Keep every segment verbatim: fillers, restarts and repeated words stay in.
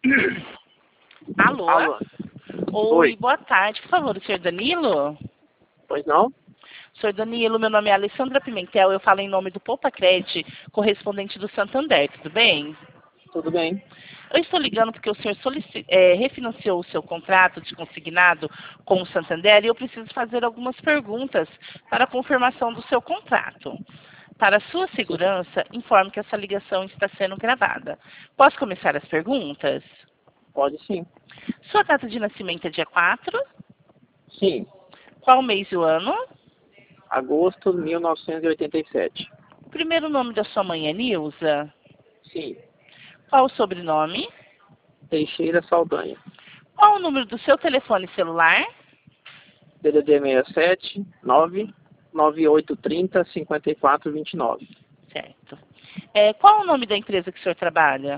Alô? Alô? Oi, Oi. boa tarde. Por favor, o senhor Danilo? Pois não? Senhor Danilo, meu nome é Alessandra Pimentel, eu falo em nome do Poupa Cred, correspondente do Santander, tudo bem? Tudo bem. Eu estou ligando porque o senhor solici- eh, refinanciou o seu contrato de consignado com o Santander e eu preciso fazer algumas perguntas para a confirmação do seu contrato. Para sua segurança, informe que essa ligação está sendo gravada. Posso começar as perguntas? Pode sim. Sua data de nascimento é dia quatro? Sim. Qual mês e o ano? Agosto de mil novecentos e oitenta e sete. O primeiro nome da sua mãe é Nilza? Sim. Qual o sobrenome? Teixeira Saldanha. Qual o número do seu telefone celular? D D D seis sete nove nove oito três zero cinco quatro dois nove. Certo. É, qual o nome da empresa que o senhor trabalha?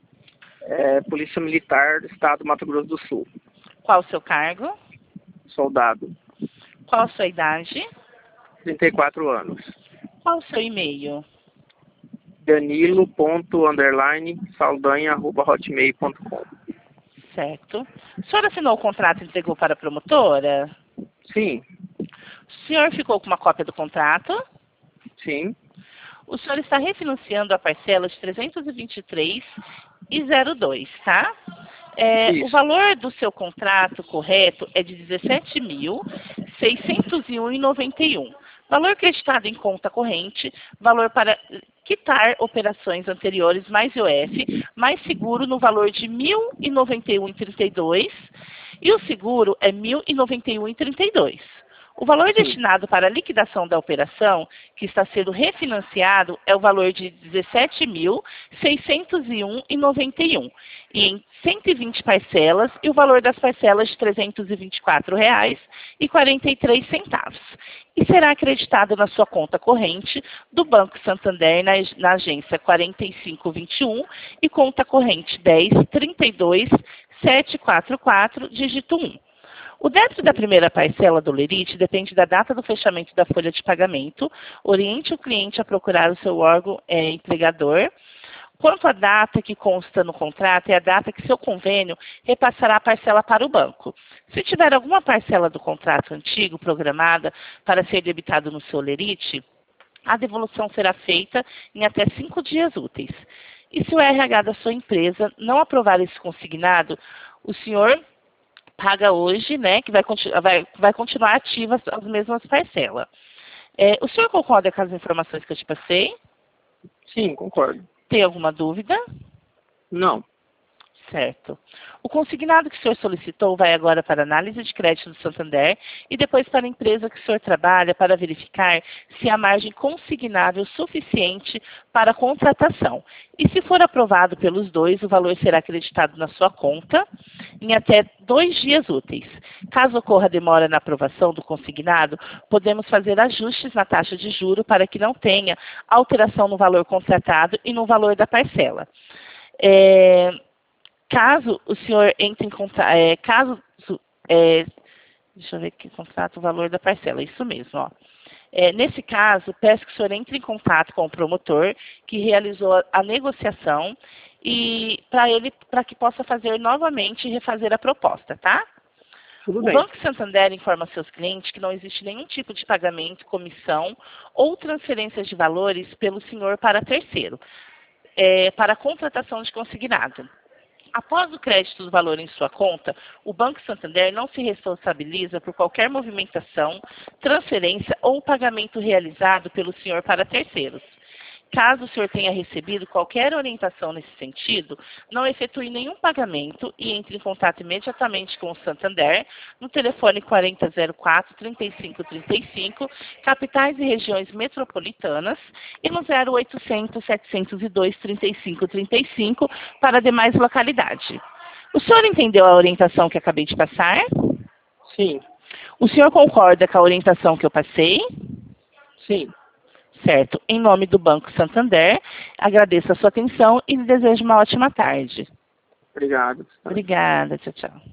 É Polícia Militar do Estado do Mato Grosso do Sul. Qual o seu cargo? Soldado. Qual a sua idade? trinta e quatro anos. Qual o seu e-mail? Danilo ponto underline saldanha arroba hotmail ponto com. Certo. O senhor assinou o contrato e entregou para a promotora? Sim. O senhor ficou com uma cópia do contrato? Sim. O senhor está refinanciando a parcela de trezentos e vinte e três e zero dois, tá? É, o Isso. valor do seu contrato correto é de dezessete mil seiscentos e um reais e noventa e um centavos. Valor creditado em conta corrente, valor para quitar operações anteriores mais I O F, mais seguro no valor de mil e noventa e um reais e trinta e dois centavos e o seguro é mil e noventa e um reais e trinta e dois centavos. O valor Sim. destinado para a liquidação da operação, que está sendo refinanciado, é o valor de dezessete mil seiscentos e um reais e noventa e um centavos, e em cento e vinte parcelas, e o valor das parcelas de trezentos e vinte e quatro reais e quarenta e três centavos. E será acreditado na sua conta corrente do Banco Santander na, na agência quarenta e cinco vinte e um e conta corrente dez trinta e dois setecentos e quarenta e quatro, dígito um. O débito da primeira parcela do lerite depende da data do fechamento da folha de pagamento. Oriente o cliente a procurar o seu órgão é, empregador. Quanto à data que consta no contrato, é a data que seu convênio repassará a parcela para o banco. Se tiver alguma parcela do contrato antigo programada para ser debitado no seu lerite, a devolução será feita em até cinco dias úteis. E se o R H da sua empresa não aprovar esse consignado, o senhor paga hoje, né, que vai, continu vai, vai continuar ativas as mesmas parcelas. É, o senhor concorda com as informações que eu te passei? Sim, concordo. Tem alguma dúvida? Não. Certo. O consignado que o senhor solicitou vai agora para a análise de crédito do Santander e depois para a empresa que o senhor trabalha para verificar se há margem consignável suficiente para a contratação. E se for aprovado pelos dois, o valor será acreditado na sua conta em até dois dias úteis. Caso ocorra demora na aprovação do consignado, podemos fazer ajustes na taxa de juro para que não tenha alteração no valor contratado e no valor da parcela. É... Caso o senhor entre em contato, é, caso, é, deixa eu ver aqui, contrato o valor da parcela, isso mesmo, ó. É, nesse caso, peço que o senhor entre em contato com o promotor que realizou a, a negociação e para ele, para que possa fazer novamente e refazer a proposta, tá? Tudo O bem. Banco Santander informa seus clientes que não existe nenhum tipo de pagamento, comissão ou transferência de valores pelo senhor para terceiro, é, para a contratação de consignado. Após o crédito do valor em sua conta, o Banco Santander não se responsabiliza por qualquer movimentação, transferência ou pagamento realizado pelo senhor para terceiros. Caso o senhor tenha recebido qualquer orientação nesse sentido, não efetue nenhum pagamento e entre em contato imediatamente com o Santander no telefone quarenta zero quatro, trinta e cinco trinta e cinco, capitais e regiões metropolitanas, e no zero oitocentos, setecentos e dois, trinta e cinco trinta e cinco para demais localidades. O senhor entendeu a orientação que acabei de passar? Sim. O senhor concorda com a orientação que eu passei? Sim. Certo. Em nome do Banco Santander, agradeço a sua atenção e lhe desejo uma ótima tarde. Obrigado. Obrigada. Tchau, tchau.